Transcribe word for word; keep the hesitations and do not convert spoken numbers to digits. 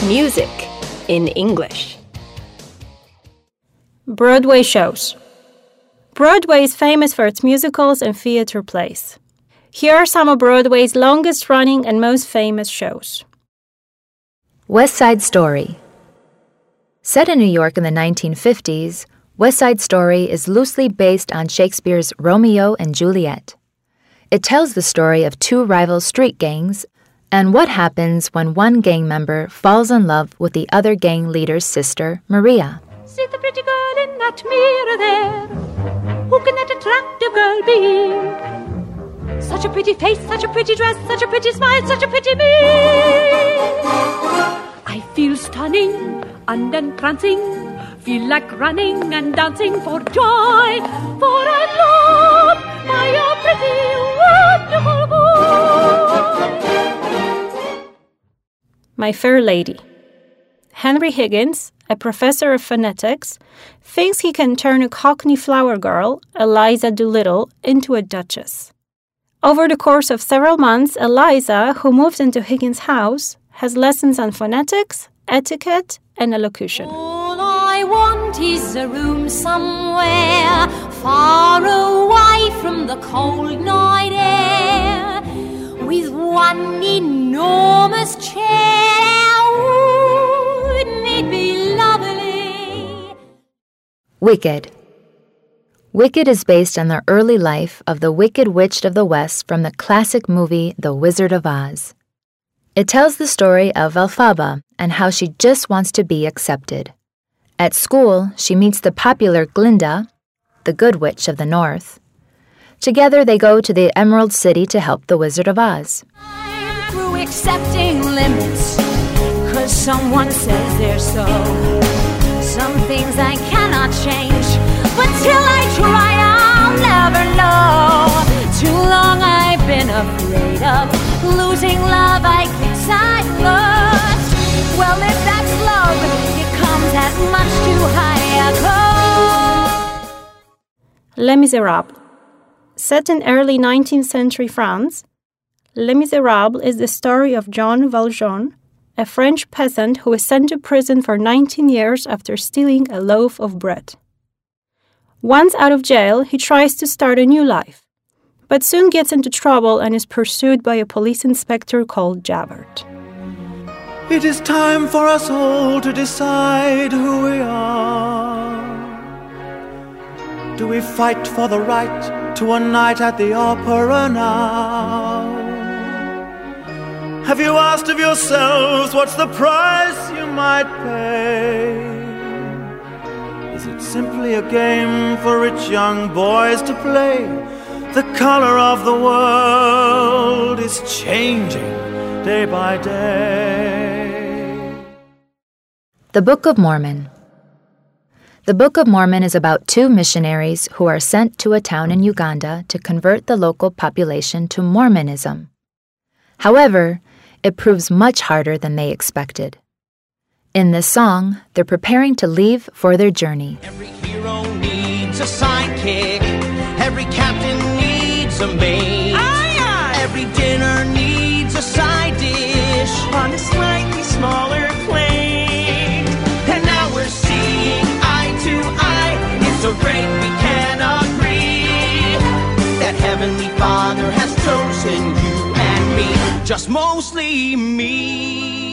Music in English. Broadway shows. Broadway is famous for its musicals and theater plays. Here are some of Broadway's longest-running and most famous shows. West Side Story. Set in New York in the nineteen fifties, West Side Story is loosely based on Shakespeare's Romeo and Juliet. It tells the story of two rival street gangs and what happens when one gang member falls in love with the other gang leader's sister, Maria. See the pretty girl in that mirror there. Who can that attractive girl be? Such a pretty face, such a pretty dress, such a pretty smile, such a pretty me. I feel stunning and entrancing, feel like running and dancing for joy, for I love my pretty, wonderful boy. My Fair Lady. Henry Higgins, a professor of phonetics, thinks he can turn a Cockney flower girl, Eliza Doolittle, into a duchess. Over the course of several months, Eliza, who moves into Higgins' house, has lessons on phonetics, etiquette, and elocution. All I want is a room somewhere far away from the cold night air, with one enormous chair. Wouldn't it be lovely? Wicked. Wicked is based on the early life of the Wicked Witch of the West from the classic movie The Wizard of Oz. It tells the story of Elphaba and how she just wants to be accepted. At school, she meets the popular Glinda, the Good Witch of the North. Together, they go to the Emerald City to help the Wizard of Oz. I'm through accepting limits, 'cause someone says they're so. Some things I cannot change, but till I try, I'll never know. Too long I've been afraid of losing love, I guess I must. Well, if that's love, it comes at much too high a cost. Les Miserables. Set in early nineteenth century France, Les Miserables is the story of Jean Valjean, a French peasant who is sent to prison for nineteen years after stealing a loaf of bread. Once out of jail, he tries to start a new life, but soon gets into trouble and is pursued by a police inspector called Javert. It is time for us all to decide who we are. Do we fight for the right to a night at the opera now? Have you asked of yourselves what's the price you might pay? Is it simply a game for rich young boys to play? The color of the world is changing day by day. The Book of Mormon. The Book of Mormon is about two missionaries who are sent to a town in Uganda to convert the local population to Mormonism. However, it proves much harder than they expected. In this song, they're preparing to leave for their journey. Every hero needs a sidekick. Every captain needs a mate. Aye, aye. Every dinner needs a side dish on a slightly smaller plate. And now we're seeing eye to eye. It's so great we can agree that Heavenly Father has chosen you and me, just mostly me.